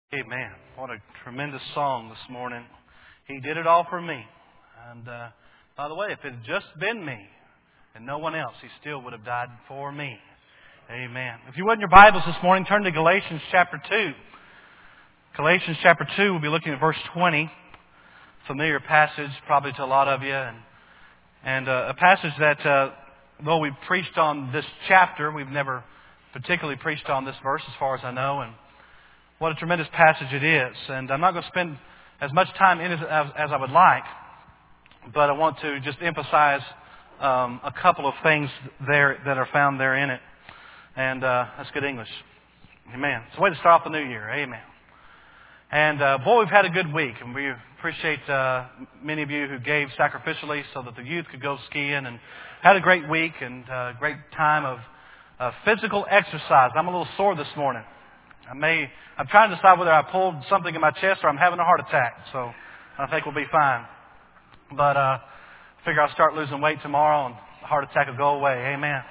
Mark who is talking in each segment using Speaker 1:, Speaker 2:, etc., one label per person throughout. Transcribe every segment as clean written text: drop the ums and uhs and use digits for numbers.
Speaker 1: Amen. What a tremendous song this morning. He did it all for me. And by the way, if it had just been me and no one else, He still would have died for me. Amen. If you would in your Bibles this morning, turn to Galatians chapter 2. Galatians chapter 2, we'll be looking at verse 20. Familiar passage probably to a lot of you. And a passage that, though we've preached on this chapter, we've never particularly preached on this verse as far as I know. And what a tremendous passage it is. And I'm not going to spend as much time in it as I would like, but I want to just emphasize a couple of things there that are found there in it. And that's good English. Amen. It's a way to start off the new year. Amen. And boy, we've had a good week, and we appreciate many of you who gave sacrificially so that the youth could go skiing, and had a great week and a great time of physical exercise. I'm a little sore this morning. I'm trying to decide whether I pulled something in my chest or I'm having a heart attack. So I think we'll be fine. But I figure I'll start losing weight tomorrow and the heart attack will go away. Amen.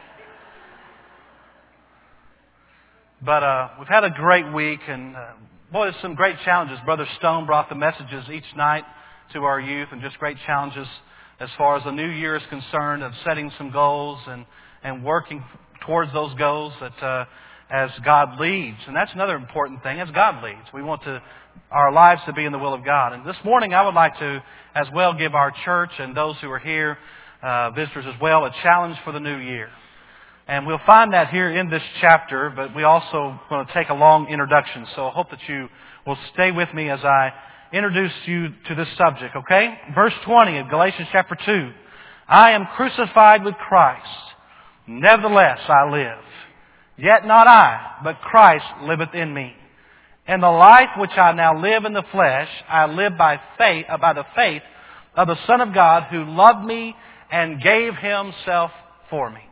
Speaker 1: But we've had a great week, and boy, there's some great challenges. Brother Stone brought the messages each night to our youth, and just great challenges as far as the new year is concerned, of setting some goals and working towards those goals that as God leads. And that's another important thing, as God leads. We want our lives to be in the will of God. And this morning I would like to as well give our church and those who are here, visitors as well, a challenge for the new year. And we'll find that here in this chapter, but we also want to take a long introduction. So I hope that you will stay with me as I introduce you to this subject, okay? Verse 20 of Galatians chapter 2. I am crucified with Christ. Nevertheless I live. Yet not I, but Christ liveth in me. And the life which I now live in the flesh, I live by the faith of the Son of God, who loved me and gave Himself for me.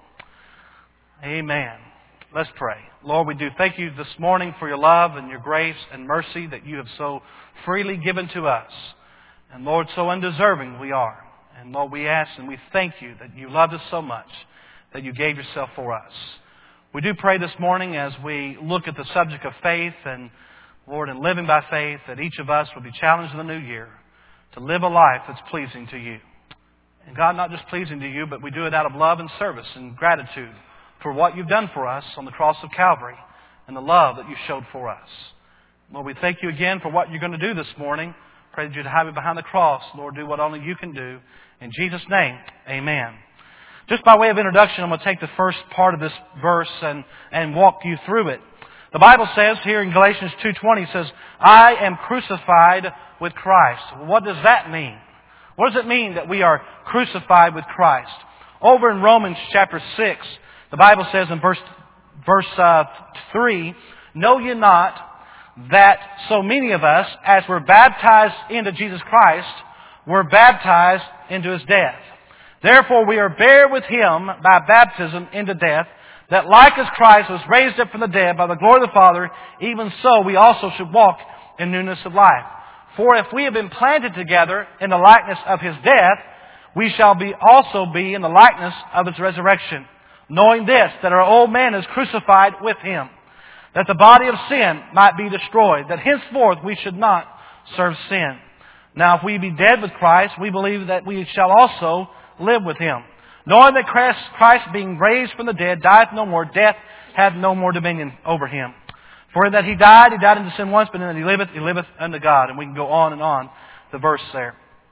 Speaker 1: Amen. Let's pray. Lord, we do thank You this morning for Your love and Your grace and mercy that You have so freely given to us. And Lord, so undeserving we are. And Lord, we ask and we thank You that You loved us so much, that You gave Yourself for us. We do pray this morning as we look at the subject of faith and, Lord, in living by faith, that each of us will be challenged in the new year to live a life that's pleasing to You. And God, not just pleasing to You, but we do it out of love and service and gratitude for what You've done for us on the cross of Calvary and the love that You showed for us. Lord, we thank You again for what You're going to do this morning. Pray that You'd hide me behind the cross. Lord, do what only You can do. In Jesus' name, amen. Just by way of introduction, I'm going to take the first part of this verse and walk you through it. The Bible says here in Galatians 2:20, it says, I am crucified with Christ. What does that mean? What does it mean that we are crucified with Christ? Over in Romans chapter 6, the Bible says in verse 3, Know ye not that so many of us, as were baptized into Jesus Christ, were baptized into His death? Therefore we are buried with Him by baptism into death, that like as Christ was raised up from the dead by the glory of the Father, even so we also should walk in newness of life. For if we have been planted together in the likeness of His death, we shall also be in the likeness of His resurrection. Knowing this, that our old man is crucified with Him, that the body of sin might be destroyed, that henceforth we should not serve sin. Now if we be dead with Christ, we believe that we shall also live with Him. Knowing that Christ being raised from the dead dieth no more, death hath no more dominion over Him. For in that He died unto sin once, but in that He liveth unto God. And we can go on, the verse there.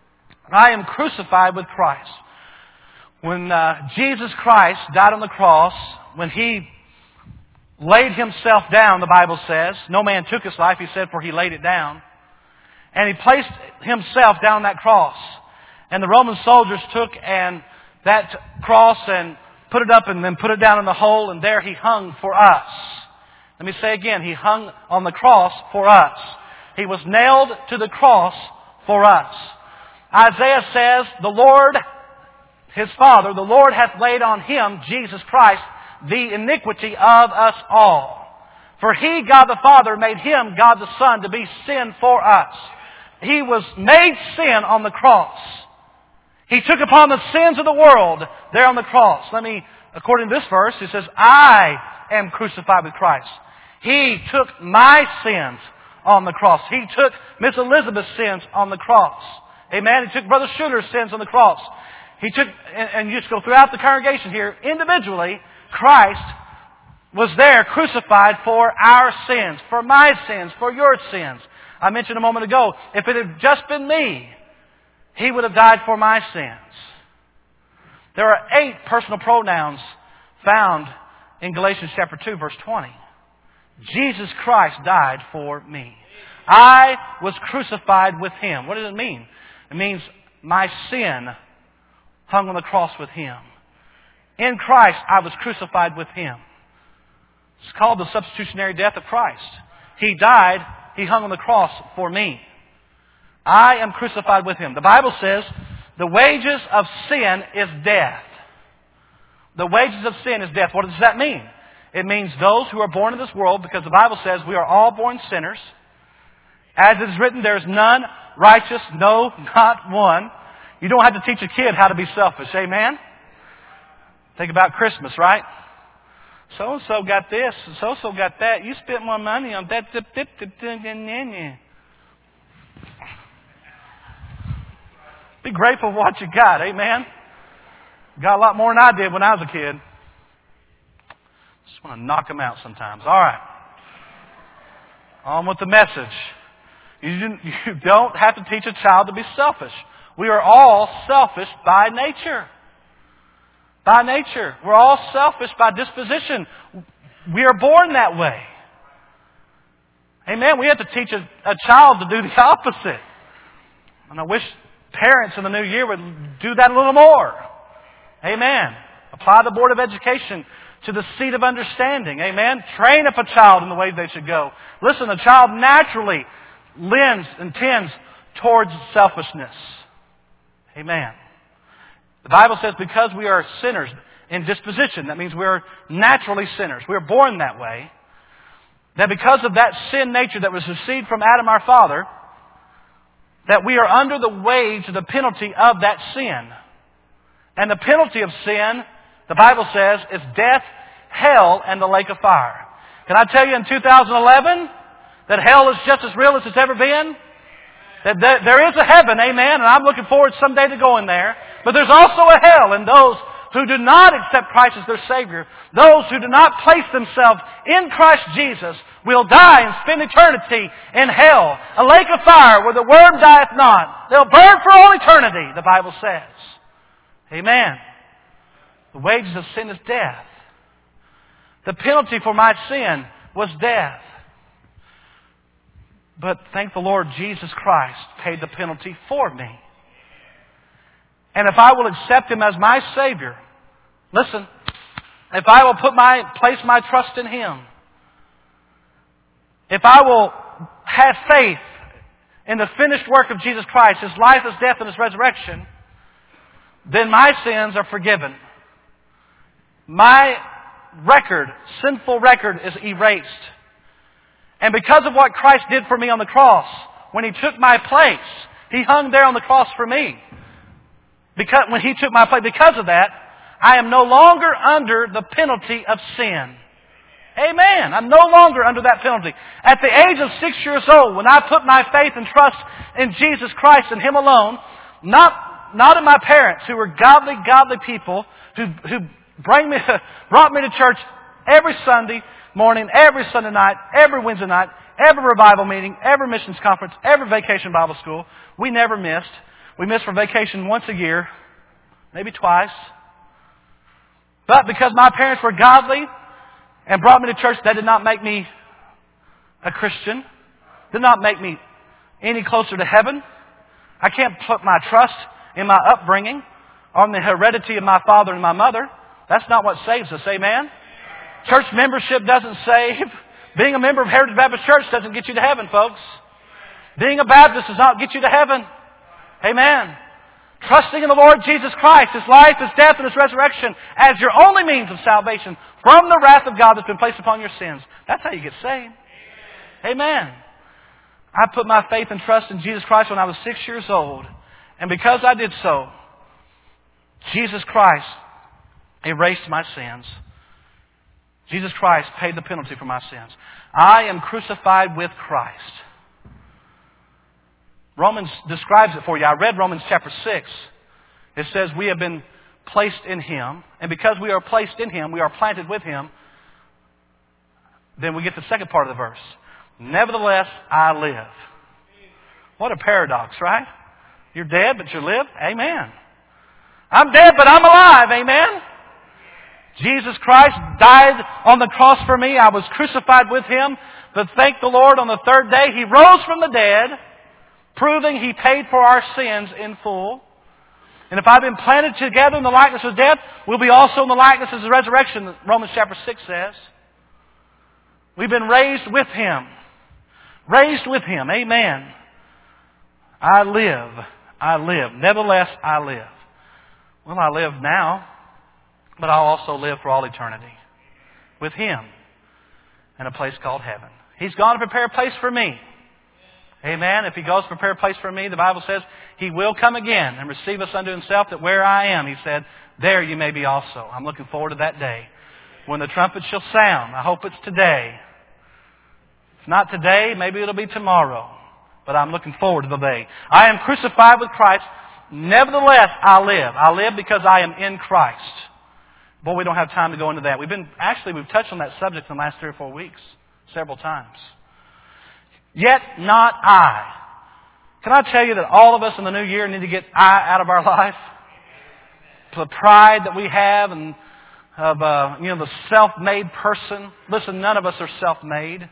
Speaker 1: I am crucified with Christ. When Jesus Christ died on the cross, when He laid Himself down, the Bible says, no man took His life, He said, for He laid it down. And He placed Himself down on that cross. And the Roman soldiers took that cross and put it up and then put it down in the hole, and there He hung for us. Let me say again, He hung on the cross for us. He was nailed to the cross for us. Isaiah says, the Lord, His Father, the Lord hath laid on Him, Jesus Christ, the iniquity of us all. For He, God the Father, made Him, God the Son, to be sin for us. He was made sin on the cross. He took upon the sins of the world there on the cross. According to this verse, it says, I am crucified with Christ. He took my sins on the cross. He took Miss Elizabeth's sins on the cross. Amen. He took Brother Sugar's sins on the cross. He took, and you just go throughout the congregation here, individually, Christ was there crucified for our sins, for my sins, for your sins. I mentioned a moment ago, if it had just been me, He would have died for my sins. There are 8 personal pronouns found in Galatians chapter 2, verse 20. Jesus Christ died for me. I was crucified with Him. What does it mean? It means my sin hung on the cross with Him. In Christ, I was crucified with Him. It's called the substitutionary death of Christ. He died, He hung on the cross for me. I am crucified with Him. The Bible says the wages of sin is death. The wages of sin is death. What does that mean? It means those who are born in this world, because the Bible says we are all born sinners. As it is written, there is none righteous, no, not one. You don't have to teach a kid how to be selfish. Amen? Think about Christmas, right? So-and-so got this, so-and-so got that. You spent more money on that. Be grateful for what you got. Amen? Got a lot more than I did when I was a kid. Just want to knock them out sometimes. All right. On with the message. You don't have to teach a child to be selfish. We are all selfish by nature. By nature. We're all selfish by disposition. We are born that way. Amen. We have to teach a child to do the opposite. And I wish parents in the new year would do that a little more. Amen. Apply the Board of Education to the seat of understanding. Amen. Train up a child in the way they should go. Listen, a child naturally lends and tends towards selfishness. Amen. The Bible says because we are sinners in disposition, that means we are naturally sinners. We are born that way. That because of that sin nature that was received from Adam our father, that we are under the wage of the penalty of that sin. And the penalty of sin, the Bible says, is death, hell, and the lake of fire. Can I tell you in 2011 that hell is just as real as it's ever been? That there is a heaven, amen, and I'm looking forward someday to going there. But there's also a hell, and those who do not accept Christ as their Savior, those who do not place themselves in Christ Jesus, will die and spend eternity in hell, a lake of fire where the worm dieth not. They'll burn for all eternity, the Bible says. Amen. The wages of sin is death. The penalty for my sin was death. But thank the Lord, Jesus Christ paid the penalty for me. And if I will accept Him as my Savior, listen, if I will place my trust in Him, if I will have faith in the finished work of Jesus Christ, His life, His death, and His resurrection, then my sins are forgiven. My record, sinful record, is erased. And because of what Christ did for me on the cross, when He took my place, He hung there on the cross for me. When He took my place, because of that, I am no longer under the penalty of sin. Amen. I'm no longer under that penalty. At the age of 6 years old, when I put my faith and trust in Jesus Christ and Him alone, not in my parents, who were godly people, who brought me to church every Sunday morning, every Sunday night, every Wednesday night, every revival meeting, every missions conference, every vacation Bible school. We never missed. We missed for vacation once a year, maybe twice. But because my parents were godly and brought me to church, that did not make me a Christian. Did not make me any closer to heaven. I can't put my trust in my upbringing, on the heredity of my father and my mother. That's not what saves us. Amen? Church membership doesn't save. Being a member of Heritage Baptist Church doesn't get you to heaven, folks. Being a Baptist does not get you to heaven. Amen. Trusting in the Lord Jesus Christ, His life, His death, and His resurrection as your only means of salvation from the wrath of God that's been placed upon your sins. That's how you get saved. Amen. I put my faith and trust in Jesus Christ when I was 6 years old. And because I did so, Jesus Christ erased my sins. Jesus Christ paid the penalty for my sins. I am crucified with Christ. Romans describes it for you. I read Romans chapter 6. It says we have been placed in Him. And because we are placed in Him, we are planted with Him. Then we get the second part of the verse. Nevertheless, I live. What a paradox, right? You're dead, but you live? Amen. I'm dead, but I'm alive. Amen. Jesus Christ died on the cross for me. I was crucified with Him. But thank the Lord, on the third day, He rose from the dead, proving He paid for our sins in full. And if I've been planted together in the likeness of death, we'll be also in the likeness of the resurrection, Romans chapter 6 says. We've been raised with Him. Raised with Him. Amen. I live. I live. Nevertheless, I live. Well, I live now, but I'll also live for all eternity with Him in a place called heaven. He's gone to prepare a place for me. Amen. If He goes to prepare a place for me, the Bible says He will come again and receive us unto Himself, that where I am, He said, there you may be also. I'm looking forward to that day when the trumpet shall sound. I hope it's today. If not today, maybe it'll be tomorrow. But I'm looking forward to the day. I am crucified with Christ. Nevertheless, I live. I live because I am in Christ. Boy, we don't have time to go into that. We've touched on that subject in the last 3 or 4 weeks, several times. Yet not I. Can I tell you that all of us in the new year need to get I out of our life? The pride that we have and of the self-made person. Listen, none of us are self-made.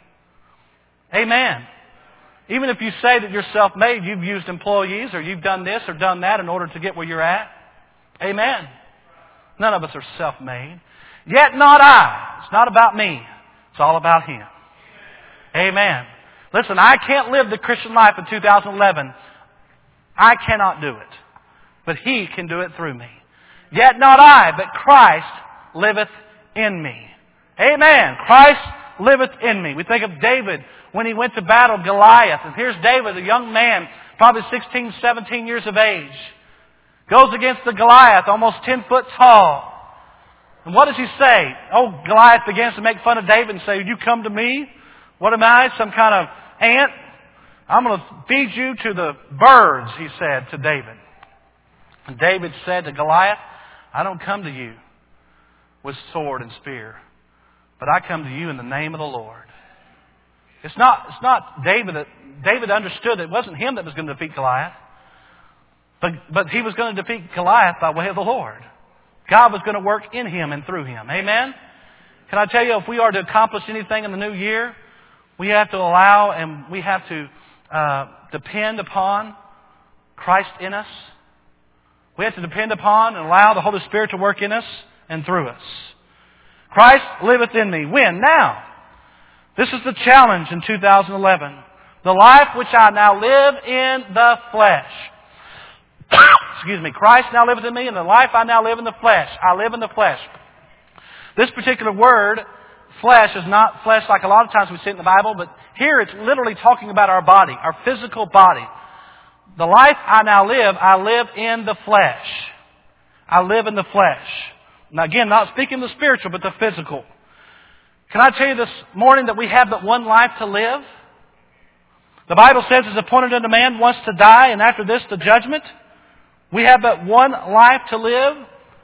Speaker 1: Amen. Even if you say that you're self-made, you've used employees or you've done this or done that in order to get where you're at. Amen. None of us are self-made. Yet not I. It's not about me. It's all about Him. Amen. Listen, I can't live the Christian life in 2011. I cannot do it. But He can do it through me. Yet not I, but Christ liveth in me. Amen. Christ liveth in me. We think of David when he went to battle Goliath. And here's David, a young man, probably 16, 17 years of age. Goes against the Goliath, almost 10 foot tall. And what does he say? Oh, Goliath begins to make fun of David and say, you come to me? What am I? Some kind of ant? I'm going to feed you to the birds, he said to David. And David said to Goliath, I don't come to you with sword and spear, but I come to you in the name of the Lord. It's not David that David understood that it wasn't him that was going to defeat Goliath. But he was going to defeat Goliath by way of the Lord. God was going to work in him and through him. Amen? Can I tell you, if we are to accomplish anything in the new year, we have to allow and we have to depend upon Christ in us. We have to depend upon and allow the Holy Spirit to work in us and through us. Christ liveth in me. When? Now. This is the challenge in 2011. The life which I now live in the flesh. Excuse me. Christ now liveth in me, and the life I now live in the flesh. I live in the flesh. This particular word, flesh, is not flesh like a lot of times we see it in the Bible, but here it's literally talking about our body, our physical body. The life I now live in the flesh. I live in the flesh. Now again, not speaking the spiritual, but the physical. Can I tell you this morning that we have but one life to live? The Bible says it's appointed unto man once to die, and after this the judgment. We have but one life to live.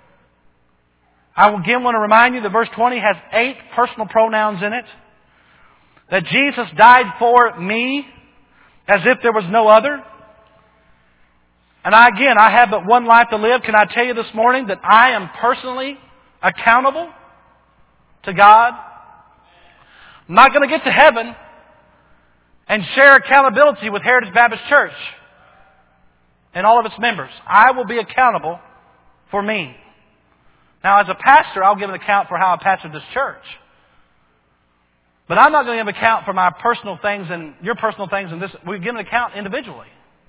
Speaker 1: I again want to remind you that verse 20 has 8 personal pronouns in it. That Jesus died for me as if there was no other. And I have but one life to live. Can I tell you this morning that I am personally accountable to God? I'm not going to get to heaven and share accountability with Heritage Baptist Church and all of its members. I will be accountable for me. Now, as a pastor, I'll give an account for how I pastor this church. But I'm not going to give an account for my personal things and your personal things. And this, we give an account individually.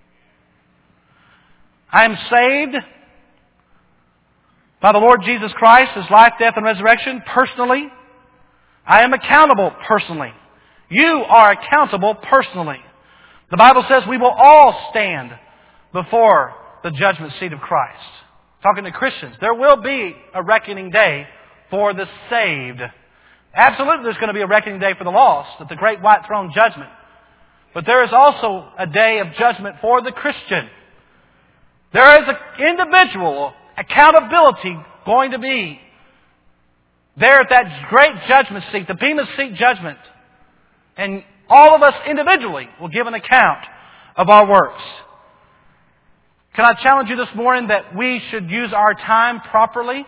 Speaker 1: I am saved by the Lord Jesus Christ, His life, death, and resurrection, personally. I am accountable personally. You are accountable personally. The Bible says we will all stand before the judgment seat of Christ. Talking to Christians, there will be a reckoning day for the saved. Absolutely there's going to be a reckoning day for the lost at the great white throne judgment. But there is also a day of judgment for the Christian. There is an individual accountability going to be there at that great judgment seat, the Bema Seat judgment. And all of us individually will give an account of our works. Can I challenge you this morning that we should use our time properly?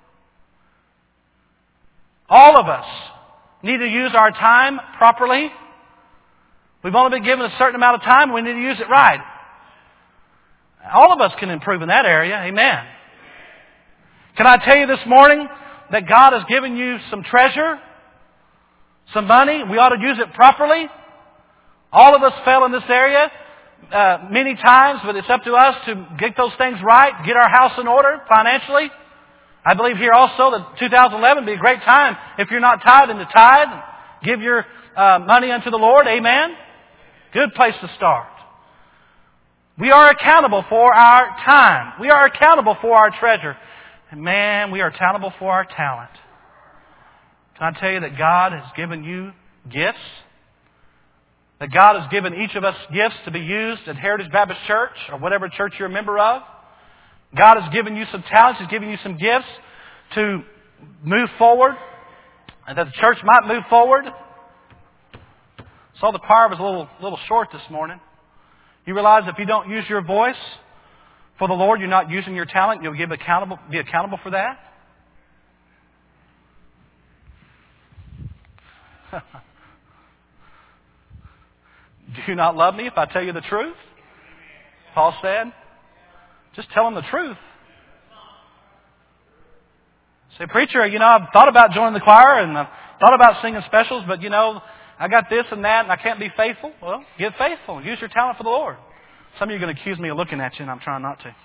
Speaker 1: All of us need to use our time properly. We've only been given a certain amount of time. We need to use it right. All of us can improve in that area. Amen. Can I tell you this morning that God has given you some treasure, some money? We ought to use it properly. All of us fail in this area many times, but it's up to us to get those things right, get our house in order financially. I believe here also that 2011 would be a great time if you're not tithing to tithe. Give your money unto the Lord. Amen. Good place to start. We are accountable for our time. We are accountable for our treasure. And man, we are accountable for our talent. Can I tell you that God has given you gifts? That God has given each of us gifts to be used at Heritage Baptist Church or whatever church you're a member of. God has given you some talents. He's given you some gifts to move forward and that the church might move forward. Saw the choir was a little short this morning. You realize if you don't use your voice for the Lord, you're not using your talent. You'll be accountable for that. Do you not love me if I tell you the truth? Paul said. Just tell them the truth. Say, preacher, I've thought about joining the choir and I've thought about singing specials, but I got this and that and I can't be faithful. Well, get faithful. Use your talent for the Lord. Some of you are going to accuse me of looking at you and I'm trying not to.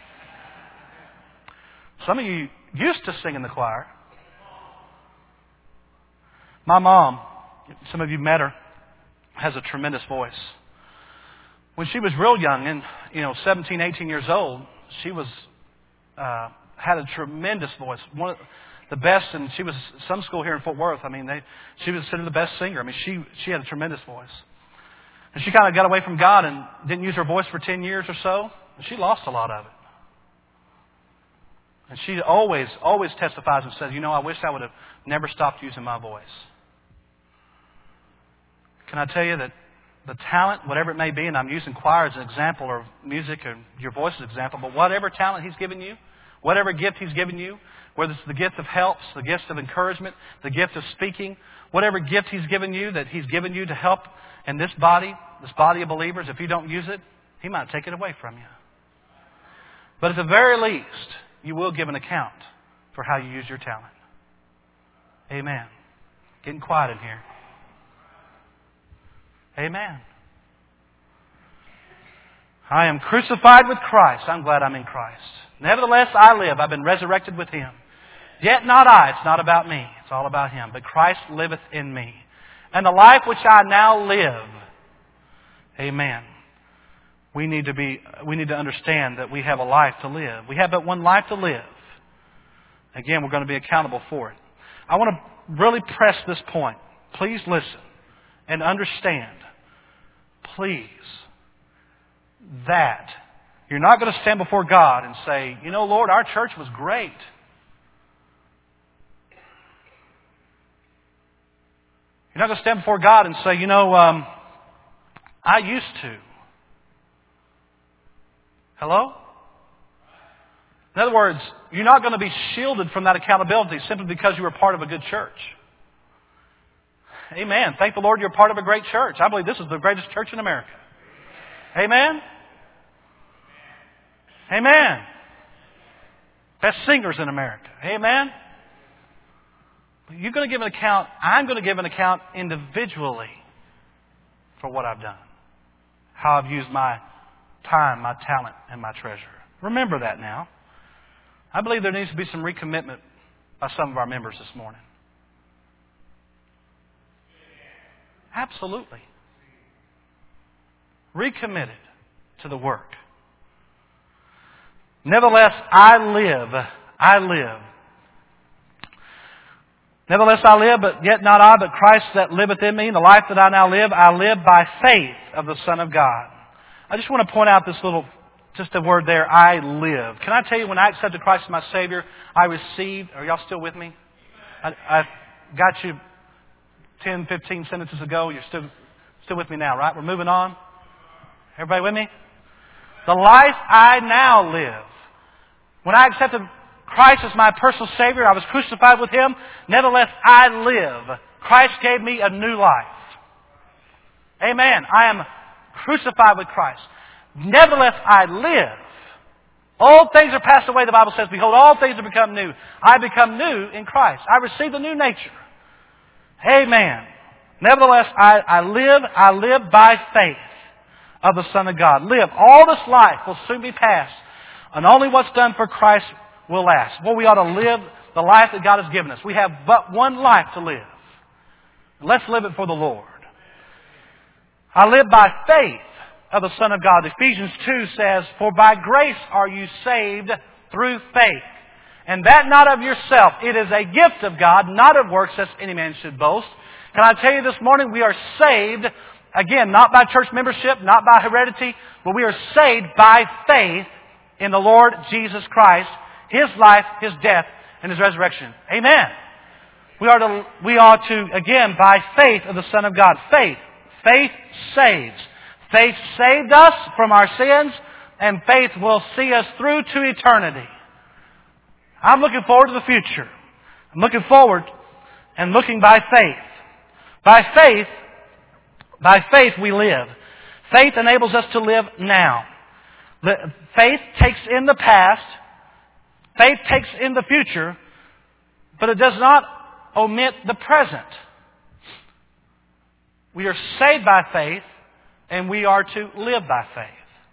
Speaker 1: Some of you used to sing in the choir. My mom, some of you met her, has a tremendous voice. When she was real young, and 17, 18 years old, she was had a tremendous voice, one of the best. And she was some school here in Fort Worth. She was considered the best singer. She had a tremendous voice, and she kind of got away from God and didn't use her voice for 10 years or so. And she lost a lot of it. And she always testifies and says, I wish I would have never stopped using my voice. Can I tell you that the talent, whatever it may be, and I'm using choir as an example or music or your voice as an example, but whatever talent He's given you, whatever gift He's given you, whether it's the gift of helps, the gift of encouragement, the gift of speaking, whatever gift He's given you that He's given you to help in this body of believers, if you don't use it, He might take it away from you. But at the very least, you will give an account for how you use your talent. Amen. Getting quiet in here. Amen. I am crucified with Christ. I'm glad I'm in Christ. Nevertheless, I live. I've been resurrected with Him. Yet not I. It's not about me. It's all about Him. But Christ liveth in me. And the life which I now live. Amen. We need to understand that we have a life to live. We have but one life to live. Again, we're going to be accountable for it. I want to really press this point. Please listen and understand. Please, that you're not going to stand before God and say, Lord, our church was great. You're not going to stand before God and say, I used to. Hello? In other words, you're not going to be shielded from that accountability simply because you were part of a good church. Amen. Thank the Lord you're part of a great church. I believe this is the greatest church in America. Amen. Amen. Best singers in America. Amen. You're going to give an account. I'm going to give an account individually for what I've done. How I've used my time, my talent, and my treasure. Remember that now. I believe there needs to be some recommitment by some of our members this morning. Absolutely. Recommitted to the work. Nevertheless, I live. Nevertheless I live, but yet not I, but Christ that liveth in me. And the life that I now live, I live by faith of the Son of God. I just want to point out this little, just a word there, I live. Can I tell you, when I accepted Christ as my Savior, I received, are y'all still with me? I got you 10, 15 sentences ago. You're still with me now, right? We're moving on. Everybody with me? The life I now live. When I accepted Christ as my personal Savior, I was crucified with Him. Nevertheless, I live. Christ gave me a new life. Amen. I am crucified with Christ. Nevertheless, I live. Old things are passed away, the Bible says. Behold, all things have become new. I become new in Christ. I received a new nature. Amen. Nevertheless, I live by faith of the Son of God. Live. All this life will soon be past. And only what's done for Christ will last. Well, we ought to live the life that God has given us. We have but one life to live. Let's live it for the Lord. I live by faith of the Son of God. Ephesians 2 says, for by grace are you saved through faith. And that not of yourself. It is a gift of God, not of works, lest any man should boast. Can I tell you this morning, we are saved, again, not by church membership, not by heredity, but we are saved by faith in the Lord Jesus Christ, His life, His death, and His resurrection. Amen. We are to, again, by faith of the Son of God. Faith. Faith saves. Faith saved us from our sins, and faith will see us through to eternity. I'm looking forward to the future. I'm looking forward and looking by faith. By faith we live. Faith enables us to live now. Faith takes in the past. Faith takes in the future, but it does not omit the present. We are saved by faith, and we are to live by faith.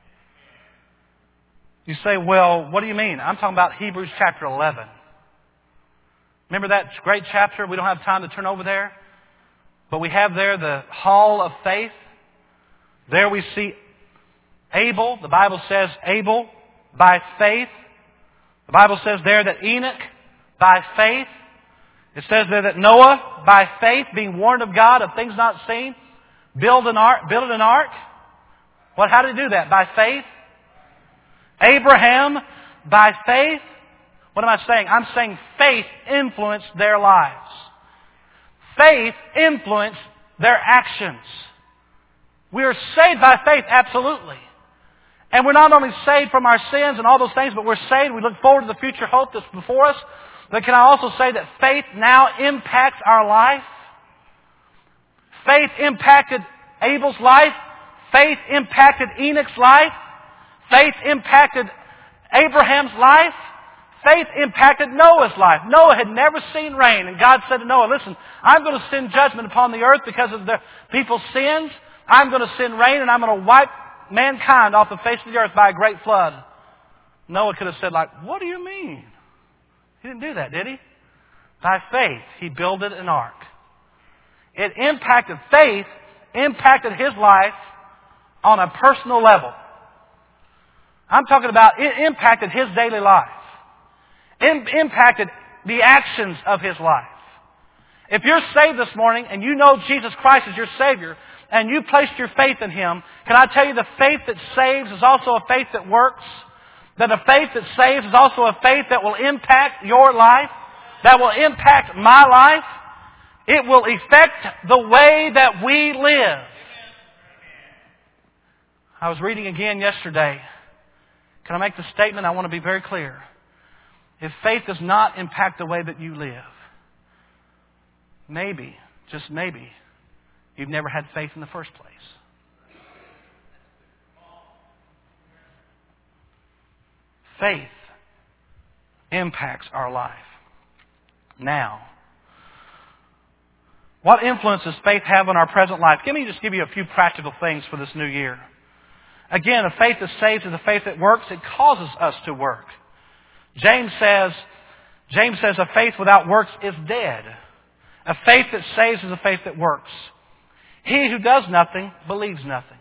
Speaker 1: You say, well, what do you mean? I'm talking about Hebrews chapter 11. Remember that great chapter? We don't have time to turn over there. But we have there the hall of faith. There we see Abel. The Bible says Abel by faith. The Bible says there that Enoch by faith. It says there that Noah by faith, being warned of God of things not seen, built an ark. Well, how did he do that? By faith. Abraham by faith. What am I saying? I'm saying faith influenced their lives. Faith influenced their actions. We are saved by faith, absolutely. And we're not only saved from our sins and all those things, but we're saved. We look forward to the future hope that's before us. But can I also say that faith now impacts our life? Faith impacted Abel's life. Faith impacted Enoch's life. Faith impacted Abraham's life. Faith impacted Noah's life. Noah had never seen rain, and God said to Noah, listen, I'm going to send judgment upon the earth because of the people's sins. I'm going to send rain, and I'm going to wipe mankind off the face of the earth by a great flood. Noah could have said, what do you mean? He didn't do that, did he? By faith, he builded an ark. It impacted faith, impacted his life on a personal level. I'm talking about it impacted his daily life. Impacted the actions of his life. If you're saved this morning and you know Jesus Christ is your Savior and you placed your faith in Him, can I tell you the faith that saves is also a faith that works? That a faith that saves is also a faith that will impact your life, that will impact my life. It will affect the way that we live. I was reading again yesterday. Can I make the statement? I want to be very clear. If faith does not impact the way that you live, maybe, just maybe, you've never had faith in the first place. Faith impacts our life. Now, what influence does faith have on our present life? Let me just give you a few practical things for this new year. Again, a faith that saves is a faith that works. It causes us to work. James says a faith without works is dead. A faith that saves is a faith that works. He who does nothing believes nothing.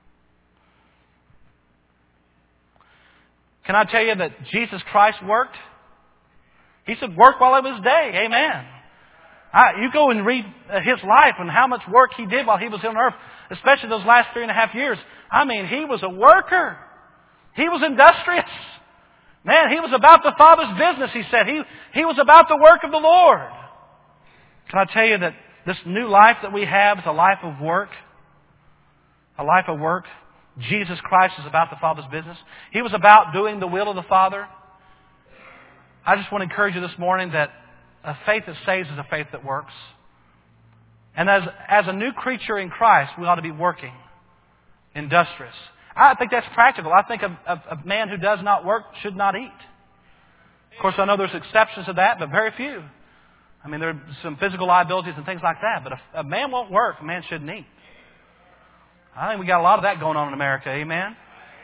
Speaker 1: Can I tell you that Jesus Christ worked? He said, work while it was day. Amen. You go and read his life and how much work he did while he was on earth, especially those last 3.5 years. I mean, he was a worker. He was industrious. Man, he was about the Father's business, he said. He was about the work of the Lord. Can I tell you that this new life that we have is a life of work? A life of work. Jesus Christ is about the Father's business. He was about doing the will of the Father. I just want to encourage you this morning that a faith that saves is a faith that works. And as a new creature in Christ, we ought to be working, industrious. I think that's practical. I think a man who does not work should not eat. Of course, I know there's exceptions to that, but very few. I mean, there are some physical liabilities and things like that. But if a man won't work, a man shouldn't eat. I think we got a lot of that going on in America. Amen?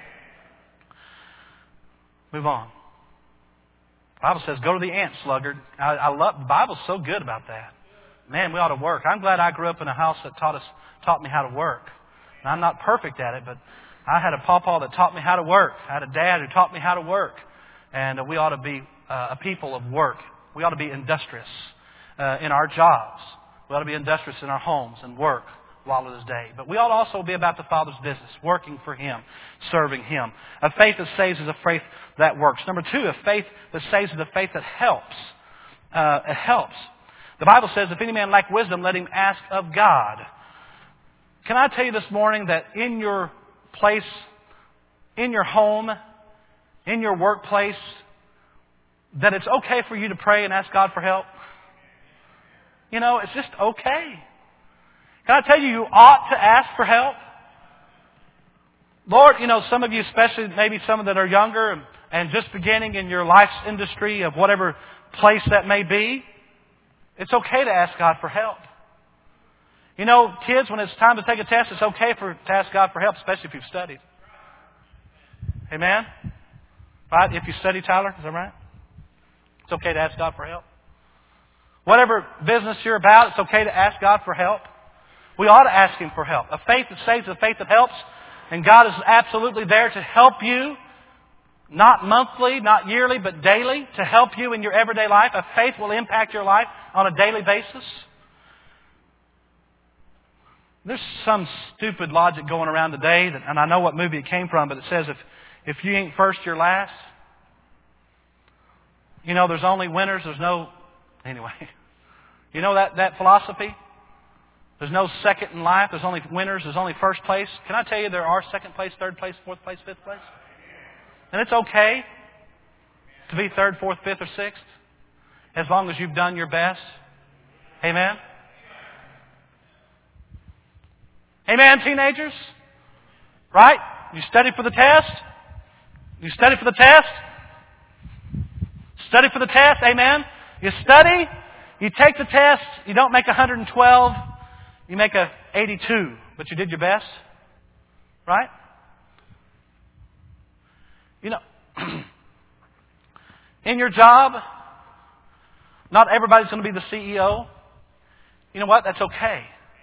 Speaker 1: Move on. The Bible says, go to the ant, sluggard. I love the Bible's so good about that. Man, we ought to work. I'm glad I grew up in a house that taught me how to work. And I'm not perfect at it, but I had a pawpaw that taught me how to work. I had a dad who taught me how to work. And we ought to be a people of work. We ought to be industrious in our jobs. We ought to be industrious in our homes and work while it is day. But we ought to also be about the Father's business, working for Him, serving Him. A faith that saves is a faith that works. Number two, a faith that saves is a faith that helps. It helps. The Bible says, if any man lack wisdom, let him ask of God. Can I tell you this morning that in your place, in your home, in your workplace, that it's okay for you to pray and ask God for help? You know, it's just okay. Can I tell you, you ought to ask for help? Lord, you know, some of you, especially maybe some that are younger and just beginning in your life's industry of whatever place that may be, it's okay to ask God for help. You know, kids, when it's time to take a test, it's okay to ask God for help, especially if you've studied. Amen? Right? If you study, Tyler, is that right? It's okay to ask God for help. Whatever business you're about, it's okay to ask God for help. We ought to ask Him for help. A faith that saves, a faith that helps. And God is absolutely there to help you. Not monthly, not yearly, but daily. To help you in your everyday life. A faith will impact your life on a daily basis. There's some stupid logic going around today, and I know what movie it came from, but it says if you ain't first, you're last. You know, there's only winners, there's no... Anyway, you know that philosophy? There's no second in life, there's only winners, there's only first place. Can I tell you there are second place, third place, fourth place, fifth place? And it's okay to be third, fourth, fifth, or sixth, as long as you've done your best. Amen? Amen, teenagers? Right? You study for the test? You study for the test? Study for the test, amen? You study, you take the test, you don't make 112, you make a 82, but you did your best. Right? You know, in your job, not everybody's going to be the CEO. You know what? That's okay.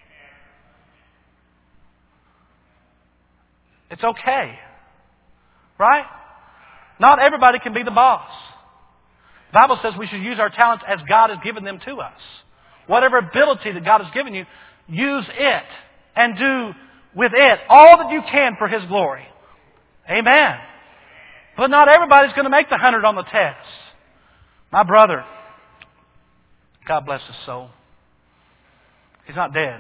Speaker 1: It's okay. Right? Not everybody can be the boss. The Bible says we should use our talents as God has given them to us. Whatever ability that God has given you, use it and do with it all that you can for His glory. Amen. But not everybody's going to make the 100 on the test. My brother, God bless his soul. He's not dead.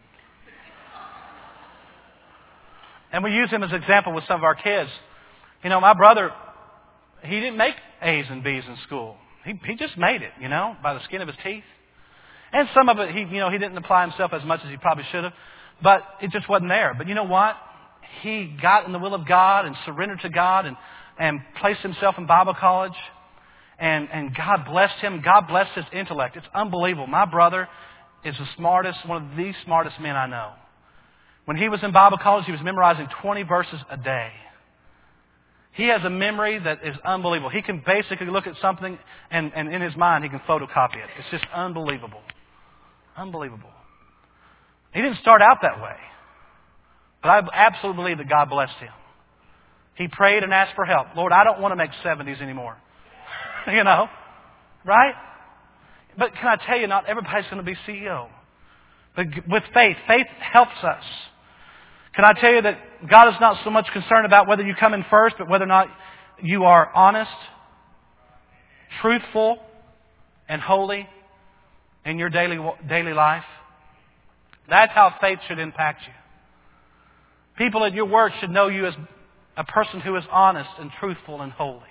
Speaker 1: And we use him as an example with some of our kids. You know, my brother, he didn't make A's and B's in school. He just made it, you know, by the skin of his teeth. And some of it, he didn't apply himself as much as he probably should have. But it just wasn't there. But you know what? He got in the will of God and surrendered to God and placed himself in Bible college. And God blessed him. God blessed his intellect. It's unbelievable. My brother is one of the smartest men I know. When he was in Bible college, he was memorizing 20 verses a day. He has a memory that is unbelievable. He can basically look at something and in his mind he can photocopy it. It's just unbelievable. Unbelievable. He didn't start out that way. But I absolutely believe that God blessed him. He prayed and asked for help. Lord, I don't want to make 70s anymore. You know, right? But can I tell you, not everybody's going to be CEO. But with faith, faith helps us. Can I tell you that God is not so much concerned about whether you come in first, but whether or not you are honest, truthful, and holy in your daily life? That's how faith should impact you. People at your work should know you as a person who is honest and truthful and holy.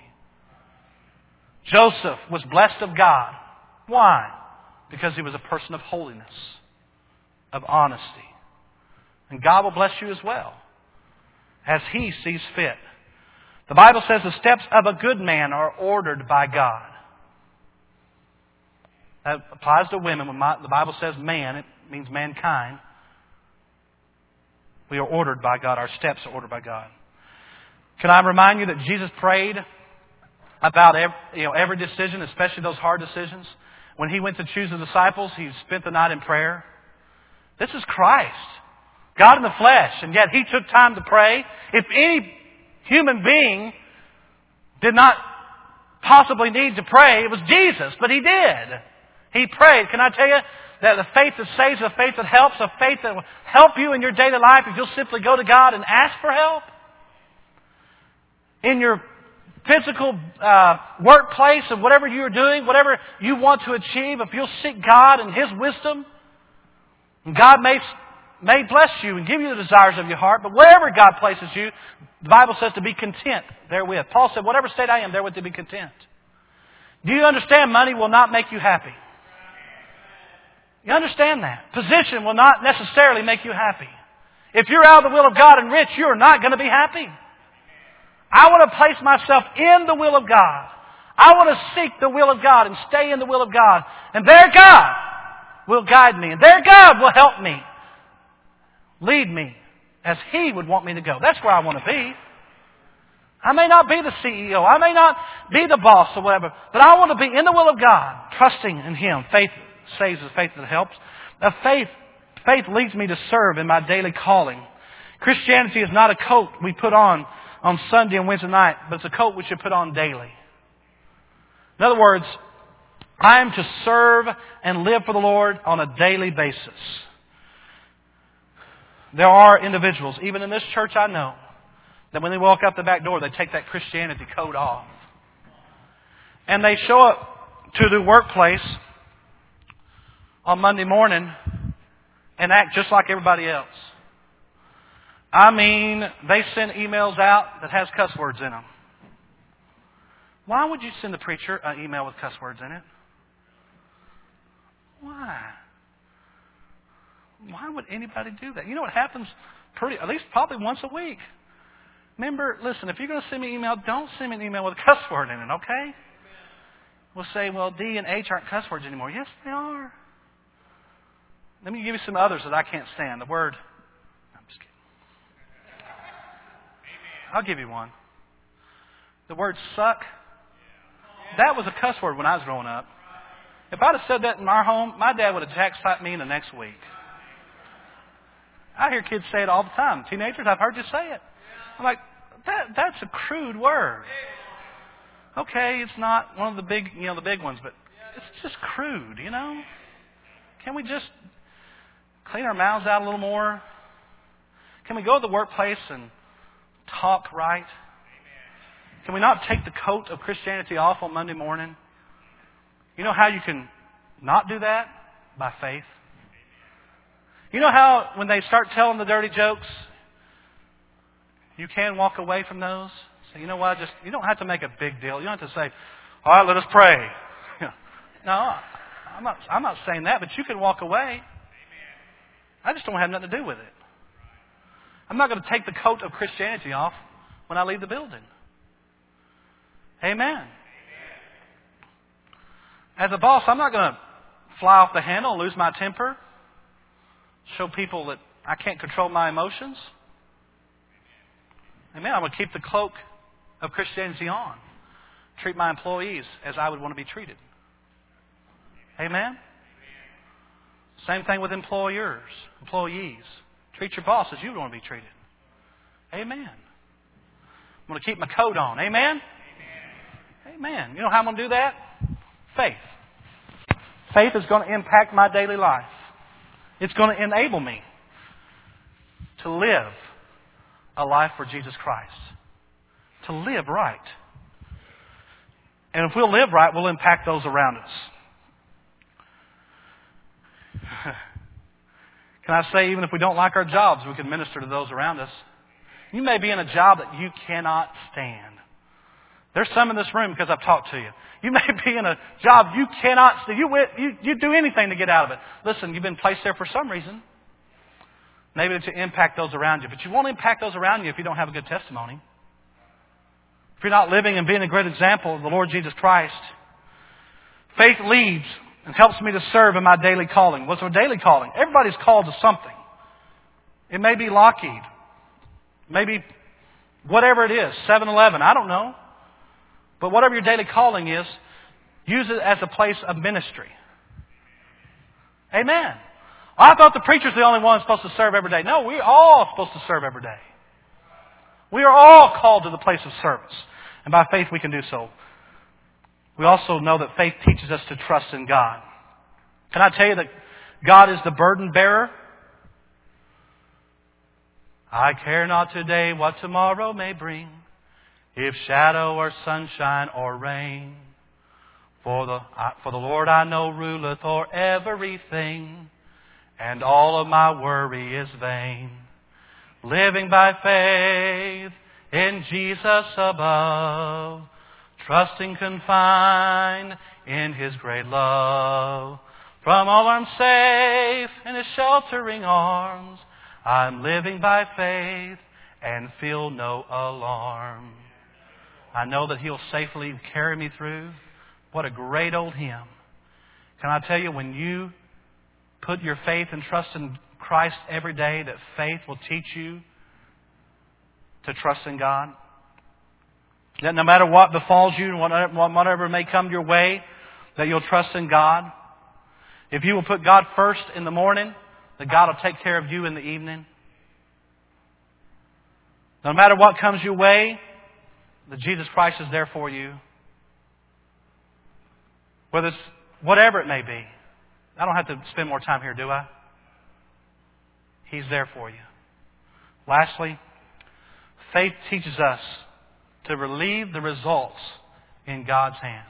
Speaker 1: Joseph was blessed of God. Why? Because he was a person of holiness, of honesty. And God will bless you as well, as He sees fit. The Bible says the steps of a good man are ordered by God. That applies to women. When the Bible says man, it means mankind. We are ordered by God. Our steps are ordered by God. Can I remind you that Jesus prayed about every decision, especially those hard decisions? When He went to choose the disciples, He spent the night in prayer. This is Christ, God in the flesh, and yet He took time to pray. If any human being did not possibly need to pray, it was Jesus, but He did. He prayed. Can I tell you that the faith that saves, the faith that helps, a faith that will help you in your daily life if you'll simply go to God and ask for help? In your physical workplace and whatever you're doing, whatever you want to achieve, if you'll seek God and His wisdom, and God may bless you and give you the desires of your heart, but wherever God places you, the Bible says to be content therewith. Paul said, whatever state I am, therewith to be content. Do you understand money will not make you happy? You understand that? Position will not necessarily make you happy. If you're out of the will of God and rich, you're not going to be happy. I want to place myself in the will of God. I want to seek the will of God and stay in the will of God. And there God will guide me. And there God will help me. Lead me as He would want me to go. That's where I want to be. I may not be the CEO. I may not be the boss or whatever. But I want to be in the will of God, trusting in Him. Faith saves us. Faith that helps. Faith leads me to serve in my daily calling. Christianity is not a coat we put on Sunday and Wednesday night, but it's a coat we should put on daily. In other words, I am to serve and live for the Lord on a daily basis. There are individuals, even in this church I know, that when they walk out the back door, they take that Christianity coat off. And they show up to the workplace on Monday morning and act just like everybody else. I mean, they send emails out that has cuss words in them. Why would you send the preacher an email with cuss words in it? Why? Why would anybody do that? You know what happens at least probably once a week. Remember, listen, if you're going to send me an email, don't send me an email with a cuss word in it, okay? We'll say, well, D and H aren't cuss words anymore. Yes, they are. Let me give you some others that I can't stand. The word... I'm just kidding. I'll give you one. The word suck. That was a cuss word when I was growing up. If I'd have said that in our home, my dad would have jack-slapped me in the next week. I hear kids say it all the time. Teenagers, I've heard you say it. I'm like, that's a crude word. Okay, it's not one of the big ones, but it's just crude, you know? Can we just clean our mouths out a little more? Can we go to the workplace and talk right? Can we not take the coat of Christianity off on Monday morning? You know how you can not do that? By faith. You know how when they start telling the dirty jokes, you can walk away from those? So you know what? You don't have to make a big deal. You don't have to say, all right, let us pray. No, I'm not saying that, but you can walk away. I just don't have nothing to do with it. I'm not going to take the coat of Christianity off when I leave the building. Amen. As a boss, I'm not going to fly off the handle and lose my temper. Show people that I can't control my emotions. Amen. I'm going to keep the cloak of Christianity on. Treat my employees as I would want to be treated. Amen. Same thing with employees. Treat your boss as you would want to be treated. Amen. I'm going to keep my coat on. Amen? Amen. You know how I'm going to do that? Faith. Faith is going to impact my daily life. It's going to enable me to live a life for Jesus Christ. To live right. And if we'll live right, we'll impact those around us. Can I say, even if we don't like our jobs, we can minister to those around us. You may be in a job that you cannot stand. There's some in this room because I've talked to you. You may be in a job you cannot stand. You do anything to get out of it. Listen, you've been placed there for some reason. Maybe to impact those around you. But you won't impact those around you if you don't have a good testimony. If you're not living and being a great example of the Lord Jesus Christ. Faith leads and helps me to serve in my daily calling. What's our daily calling? Everybody's called to something. It may be Lockheed. Maybe whatever it is, 7-Eleven, I don't know. But whatever your daily calling is, use it as a place of ministry. Amen. I thought the preacher's the only one supposed to serve every day. No, we're all supposed to serve every day. We are all called to the place of service. And by faith we can do so. We also know that faith teaches us to trust in God. Can I tell you that God is the burden bearer? I care not today what tomorrow may bring, if shadow or sunshine or rain. For the Lord I know ruleth o'er everything, and all of my worry is vain. Living by faith in Jesus above, trusting confined in His great love. From all I'm safe in His sheltering arms, I'm living by faith and feel no alarm. I know that He'll safely carry me through. What a great old hymn. Can I tell you, when you put your faith and trust in Christ every day, that faith will teach you to trust in God? That no matter what befalls you, whatever may come your way, that you'll trust in God. If you will put God first in the morning, that God will take care of you in the evening. No matter what comes your way, that Jesus Christ is there for you. Whether it's whatever it may be. I don't have to spend more time here, do I? He's there for you. Lastly, faith teaches us to relieve the results in God's hands.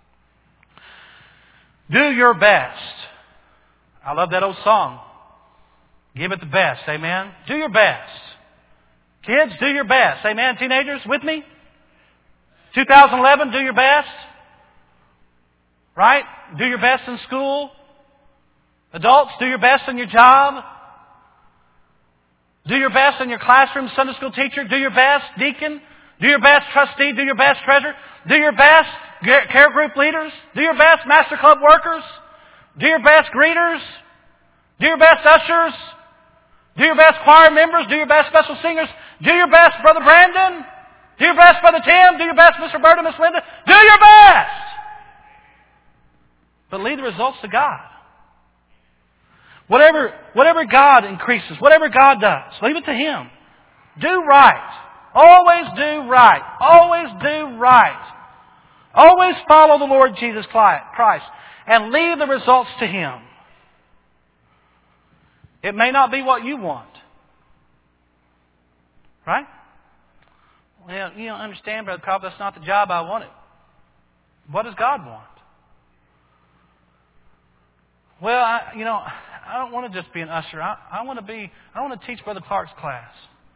Speaker 1: Do your best. I love that old song. Give it the best. Amen? Do your best. Kids, do your best. Amen? Teenagers, with me? 2011, do your best. Right? Do your best in school. Adults, do your best in your job. Do your best in your classroom, Sunday school teacher. Do your best, deacon. Do your best, trustee. Do your best, treasurer. Do your best, care group leaders. Do your best, master club workers. Do your best, greeters. Do your best, ushers. Do your best, choir members. Do your best, special singers. Do your best, Brother Brandon. Do your best, Brother Tim. Do your best, Mr. Bird and Miss Linda. Do your best! But leave the results to God. Whatever God increases, whatever God does, leave it to Him. Do right. Always do right. Always do right. Always follow the Lord Jesus Christ. And leave the results to Him. It may not be what you want. Right? Well, you don't understand, Brother Cobb, that's not the job I wanted. What does God want? Well, I don't want to just be an usher. I want to teach Brother Clark's class.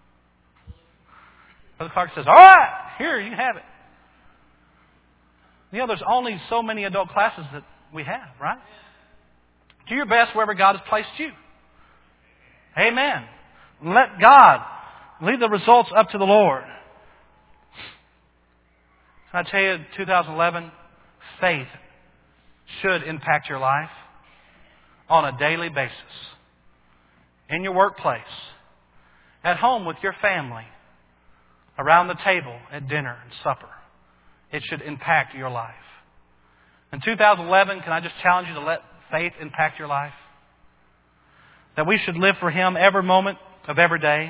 Speaker 1: Brother Clark says, all right, here, you can have it. There's only so many adult classes that we have, right? Do your best wherever God has placed you. Amen. Let God leave the results up to the Lord. I tell you, 2011, faith should impact your life on a daily basis. In your workplace, at home with your family, around the table at dinner and supper. It should impact your life. In 2011, can I just challenge you to let faith impact your life? That we should live for Him every moment of every day.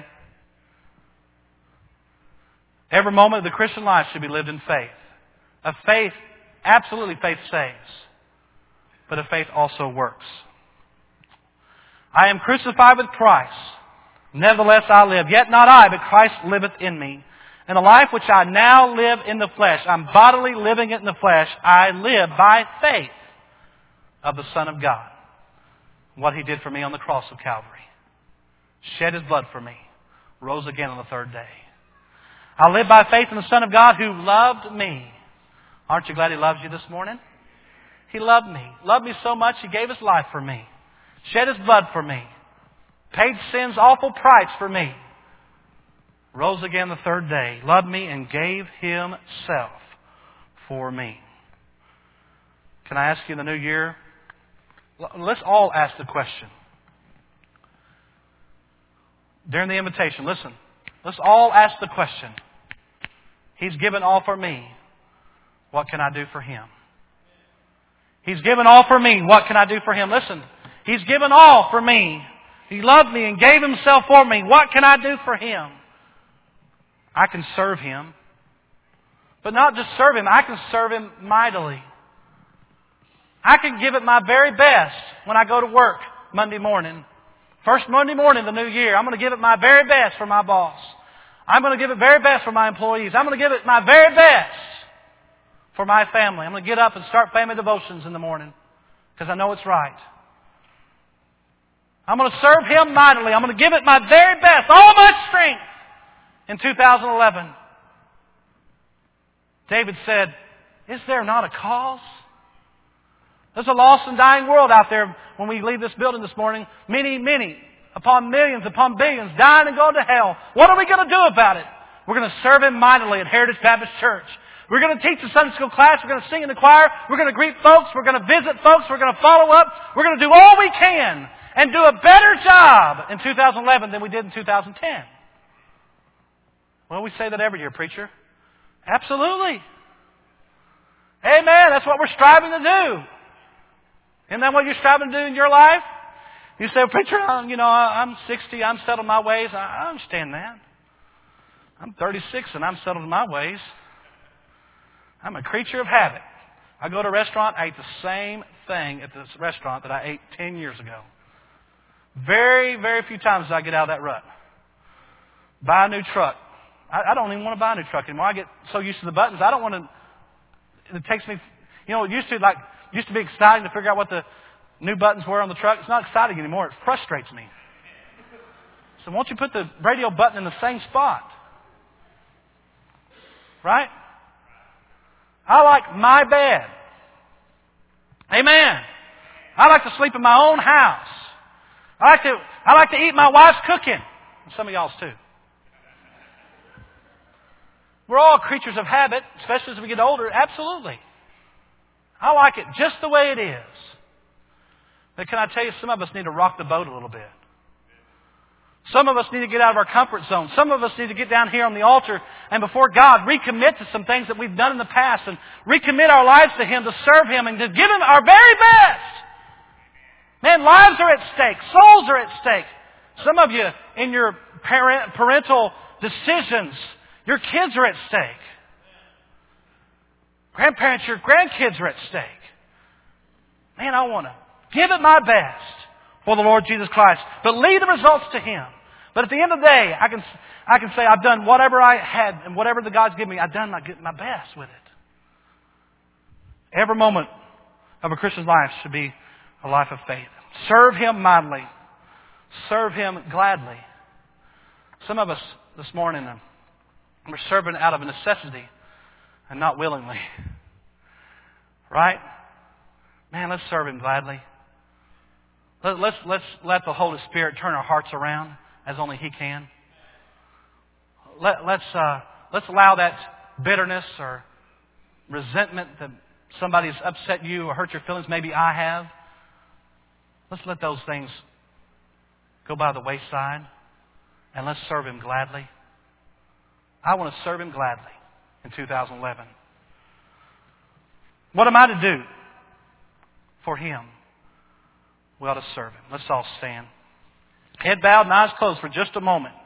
Speaker 1: Every moment of the Christian life should be lived in faith. A faith, absolutely faith saves. but if faith also works. I am crucified with Christ. Nevertheless I live. Yet not I, but Christ liveth in me. And the life which I now live in the flesh, I'm bodily living it in the flesh, I live by faith of the Son of God. What He did for me on the cross of Calvary. Shed His blood for me. Rose again on the third day. I live by faith in the Son of God who loved me. Aren't you glad He loves you this morning? He loved me. Loved me so much He gave His life for me. Shed His blood for me. Paid sin's awful price for me. Rose again the third day. Loved me and gave Himself for me. Can I ask you in the new year? Let's all ask the question. During the invitation, listen. Let's all ask the question. He's given all for me. What can I do for Him? He's given all for me. What can I do for Him? Listen. He's given all for me. He loved me and gave Himself for me. What can I do for Him? I can serve Him. But not just serve Him. I can serve Him mightily. I can give it my very best when I go to work Monday morning. First Monday morning of the new year, I'm going to give it my very best for my boss. I'm going to give it very best for my employees. I'm going to give it my very best for my family. I'm going to get up and start family devotions in the morning because I know it's right. I'm going to serve Him mightily. I'm going to give it my very best, all my strength in 2011. David said, is there not a cause? There's a lost and dying world out there when we leave this building this morning. Many, upon millions, upon billions, dying and going to hell. What are we going to do about it? We're going to serve Him mightily at Heritage Baptist Church. We're going to teach a Sunday school class. We're going to sing in the choir. We're going to greet folks. We're going to visit folks. We're going to follow up. We're going to do all we can and do a better job in 2011 than we did in 2010. Well, we say that every year, preacher. Absolutely. Amen. That's what we're striving to do. Isn't that what you're striving to do in your life? You say, well, preacher, I'm 60. I'm settled in my ways. I understand that. I'm 36 and I'm settled in my ways. I'm a creature of habit. I go to a restaurant. I eat the same thing at this restaurant that I ate 10 years ago. Very, very few times do I get out of that rut. Buy a new truck. I don't even want to buy a new truck anymore. I get so used to the buttons. I don't want to. It takes me. It used to be exciting to figure out what the new buttons were on the truck. It's not exciting anymore. It frustrates me. So won't you put the radio button in the same spot? Right? I like my bed. Amen. I like to sleep in my own house. I like to eat my wife's cooking. And some of y'all's too. We're all creatures of habit, especially as we get older. Absolutely. I like it just the way it is. But can I tell you, some of us need to rock the boat a little bit. Some of us need to get out of our comfort zone. Some of us need to get down here on the altar and before God recommit to some things that we've done in the past and recommit our lives to Him, to serve Him and to give Him our very best. Man, lives are at stake. Souls are at stake. Some of you, in your parental decisions, your kids are at stake. Grandparents, your grandkids are at stake. Man, I want to give it my best for the Lord Jesus Christ, but leave the results to Him. But at the end of the day, I can say I've done whatever I had and whatever the God's given me, I've done my best with it. Every moment of a Christian's life should be a life of faith. Serve Him mightily. Serve Him gladly. Some of us this morning, we're serving out of a necessity and not willingly. Right? Man, let's serve Him gladly. Let's let the Holy Spirit turn our hearts around as only He can. Let's allow that bitterness or resentment that somebody's upset you or hurt your feelings, maybe I have. Let's let those things go by the wayside and let's serve Him gladly. I want to serve Him gladly in 2011. What am I to do for Him? We ought to serve Him. Let's all stand. Head bowed and eyes closed for just a moment.